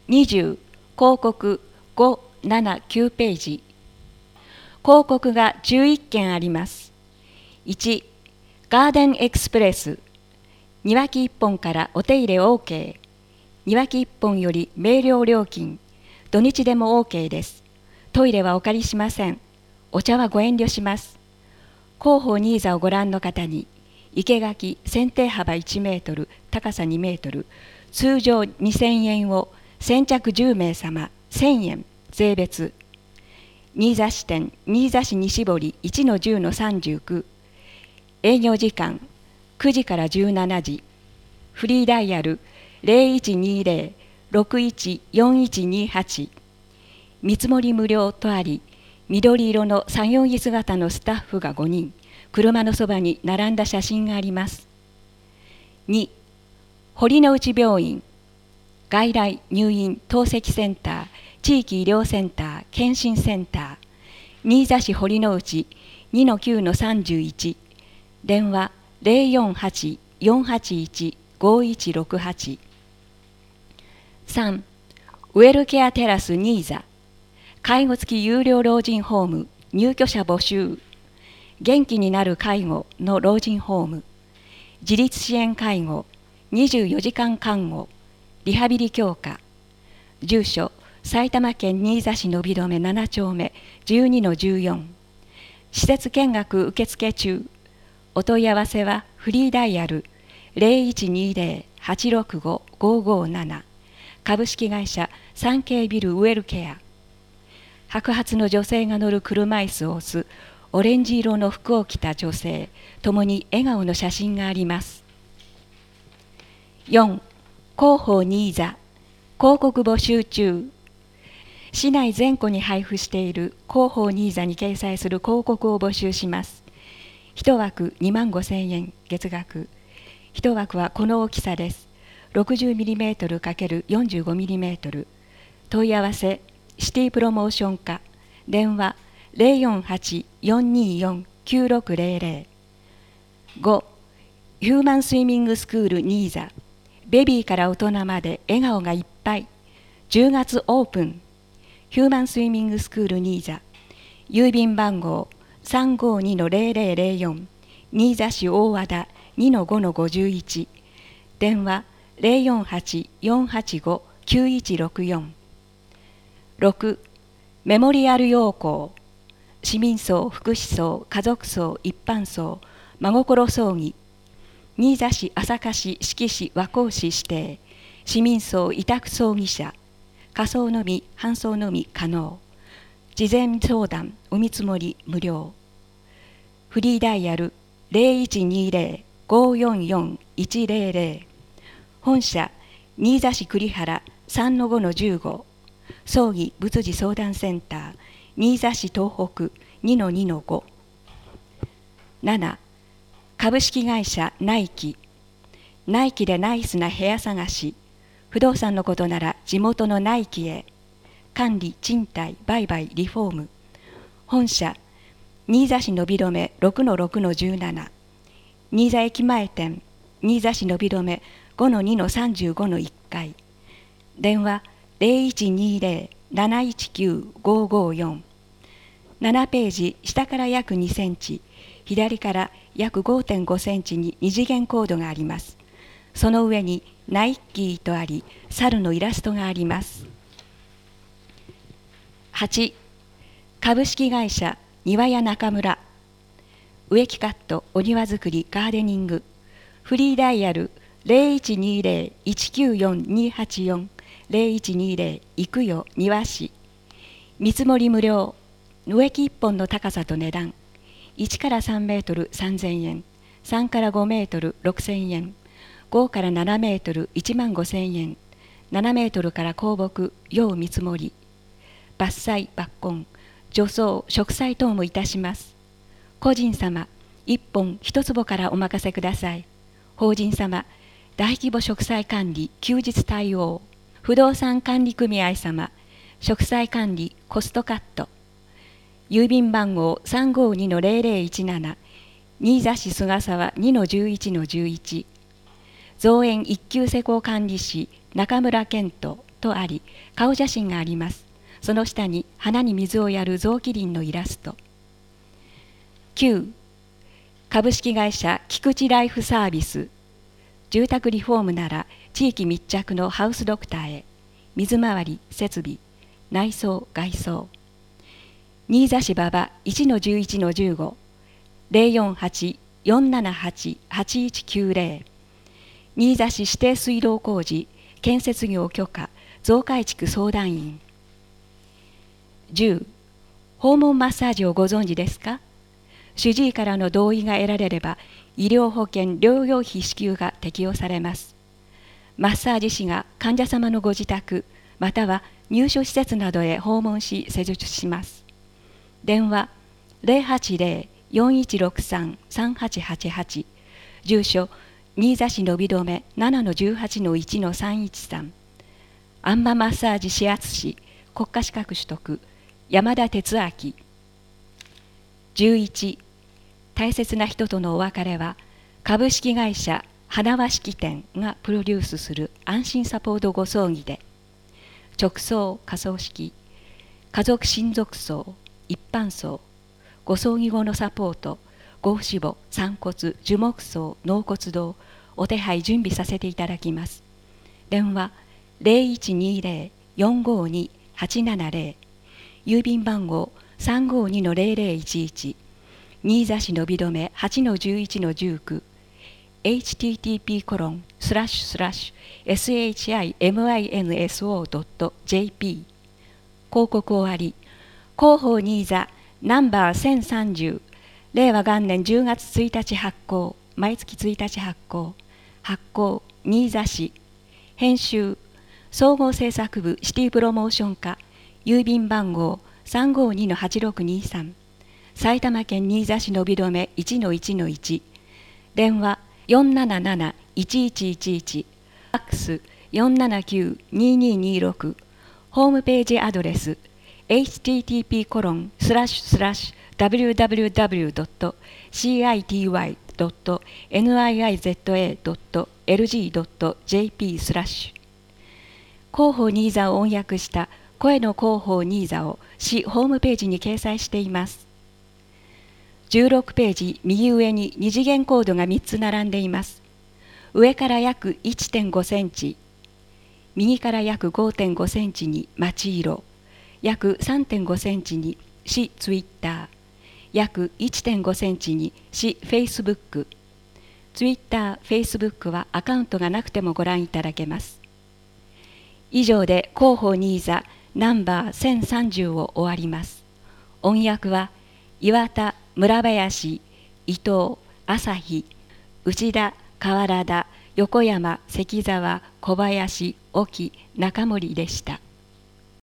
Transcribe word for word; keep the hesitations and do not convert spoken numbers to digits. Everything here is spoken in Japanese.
にじゅう広告ご、なな、きゅうページ。広告がじゅういっけんあります。いち、ガーデンエクスプレス。庭木いっぽんからお手入れ オーケー。庭木いっぽんより明瞭料金。土日でも オーケー です。トイレはお借りしません。お茶はご遠慮します。広報ニーザをご覧の方に、生垣剪定幅いちメートル、高さにメートル、通常にせんえんを先着じゅうめいさませんえん税別。新座支店新座市西堀 いちのじゅうのさんじゅうきゅう。営業時間くじからじゅうしちじ。フリーダイヤル ゼロいちにゼロ ろくいちよんいちにはち。見積もり無料とあり、緑色の作業着姿のスタッフがごにん、車のそばに並んだ写真があります。に、堀之内病院、外来入院透析センター、地域医療センター、検診センター、新座市堀之内 にのきゅうのさんじゅういち、電話 ゼロよんはち よんはちいち ごいちろくはち。さん、ウェルケアテラス新座、介護付き有料老人ホーム、入居者募集、元気になる介護の老人ホーム、自立支援介護、にじゅうよじかん看護、リハビリ強化、住所、埼玉県新座市延留ななちょうめ じゅうにのじゅうよん。施設見学受付中。お問い合わせはフリーダイヤル ゼロいちにゼロ はちろくご ごごなな。株式会社サンケイビルウェルケア。白髪の女性が乗る車椅子を押すオレンジ色の服を着た女性、ともに笑顔の写真があります。よん、広報ニーザ、広告募集中。市内全戸に配布している広報ニーザに掲載する広告を募集します。いちわくにまんごせんえん月額。いちわくはこの大きさです。ろくじゅうミリメートルかけるよんじゅうごミリメートル。問い合わせ、シティプロモーション課。電話ゼロよんはち よんによん きゅうろくゼロゼロ。ご、ヒューマンスイミングスクールニーザ。ベビーから大人まで笑顔がいっぱい。じゅうがつオープン。ヒューマンスイミングスクールニーザ。郵便番号 さんごにのゼロゼロゼロよん。新座市大和田 にのごのごじゅういち。電話ゼロよんはち よんはちご きゅういちろくよん。ろく、メモリアル要項。市民葬、福祉葬、家族葬、一般葬、真心葬儀。新座市、朝霞市、志木市、和光市指定。市民葬、委託葬儀者。火葬のみ、搬送のみ可能。事前相談、お見積もり無料。フリーダイヤルゼロいちにゼロ ごよんよん いちゼロゼロ。本社、新座市栗原 さんのごのじゅうご。葬儀仏事相談センター、新座市東北 にのにのご。なな、株式会社ナイキ。ナイキでナイスな部屋探し。不動産のことなら地元のナイキへ。管理、賃貸、売買、リフォーム。本社、新座市延留 ろくのろくのじゅうなな。新座駅前店、新座市延留 ごのにのさんじゅうごのいっかい。電話ゼロいちにゼロ なないちきゅう ごごよん。ななページ、下から約にセンチ、左から約 ごてんごセンチに二次元コードがあります。その上にナイキーとあり、猿のイラストがあります。はち、株式会社庭屋中村。植木カット、お庭作り、ガーデニング。フリーダイヤルゼロいちにゼロ いちきゅうよん にはちよん。ゼロいちにゼロいくよ庭師。見積もり無料。植木いっぽんの高さと値段。いちからさんメートルさんぜんえん。さんからごメートルろくせんえん。ごからななメートルいちまんごせんえん。ななメートルから高木、要見積もり。伐採、抜根、除草、植栽等もいたします。個人様、いっぽんいち坪からお任せください。法人様、大規模植栽管理、休日対応。不動産管理組合様、植栽管理、コストカット。郵便番号 さんごにのゼロゼロいちなな。新座市菅沢 にのじゅういちのじゅういち。造園一級施工管理士中村健人とあり、顔写真があります。その下に花に水をやる雑木林のイラスト。きゅう、株式会社菊池ライフサービス。住宅リフォームなら地域密着のハウスドクターへ。水回り、設備、内装、外装。新座市馬場 いちのじゅういちのじゅうご ゼロよんはち よんななはち はちいちきゅうゼロ。新座市指定水道工事建設業許可増改築相談員。じゅう、訪問マッサージをご存知ですか？主治医からの同意が得られれば、医療保険療養費支給が適用されます。マッサージ師が患者様のご自宅、または入所施設などへ訪問し施術します。電話 ゼロはちゼロ よんいちろくさん さんはちはちはち、住所新座市延留 ななのじゅうはちのいちのさんいちさん、あんまマッサージ指圧師国家資格取得山田哲明。じゅういち、大切な人とのお別れは株式会社花輪式典がプロデュースする安心サポートご葬儀で、直葬火葬式、家族親族葬、一般葬、ご葬儀後のサポート、ご父母、散骨、樹木葬、納骨堂、お手配準備させていただきます。電話 ゼロいちにゼロ よんごに はちななゼロ、郵便番号 さんごにのゼロゼロいちいち、新座市延留 はちのじゅういちのじゅうきゅう、エイチティーティーピーコロンスラッシュスラッシュエスエイチアイエムアイエヌエスオードットジェーピー。 広告終わり。広報新座ナンバーせんさんじゅう、令和元年じゅうがつついたち発行、毎月ついたち発行。発行新座市。編集総合制作部シティプロモーション課、郵便番号 さんごにのはちろくにさん、埼玉県新座市延留 いちのいちのいち、電話 よんなななな いちいちいちいち、ファックス よんななきゅう にににろく、ホームページアドレス エイチティーティーピーコロンスラッシュスラッシュダブリューダブリューダブリュードットシーアイティーワイドットエヌアイアイゼットエードットエルジードットジェーピー スラッシュ。広報新座を音訳した声の広報新座を市ホームページに掲載しています。じゅうろくページ右上に二次元コードがみっつ並んでいます。上から約 いってんごセンチ、右から約 ごてんごセンチに町色、約 さんてんごセンチに市ツイッター、約 いってんごセンチに市フェイスブック。ツイッター、フェイスブックはアカウントがなくてもご覧いただけます。以上で広報新座ナンバーせんさんじゅうを終わります。音訳は岩田、村林、伊藤、朝日、内田、河原田、横山、関沢、小林、沖、中森でした。